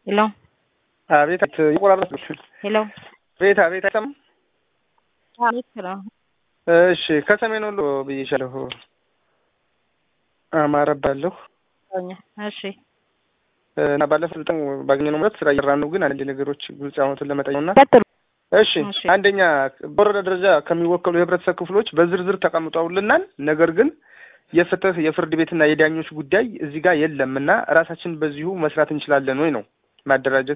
ሄሎ አቤት ይቆራረጥ ሄሎ ቤት አቤት አይሰማም። አቤት ነው። እሺ ከሰሜን ወሎ ብዬሻለሁ። አማረ ባለሁ እሺ እና ባለፈው በጣም ባገኘነው ማለት ስራ እየሰራን ነው፣ ግን አንድ ነገሮች ግልጽ አሁን ለመጠየቅና እሺ አንደኛ በወረዳ ደረጃ ከሚወከሉ የህብረተሰብ ክፍሎች በዝርዝር ተቀምጠውልናል። ነገር ግን የፍትህ የፍርድ ቤትና የዳኞች ጉዳይ እዚህ ጋር የለምና ራሳችን በዚሁ መስራት እንችላለን ወይ ነው ማደራጀት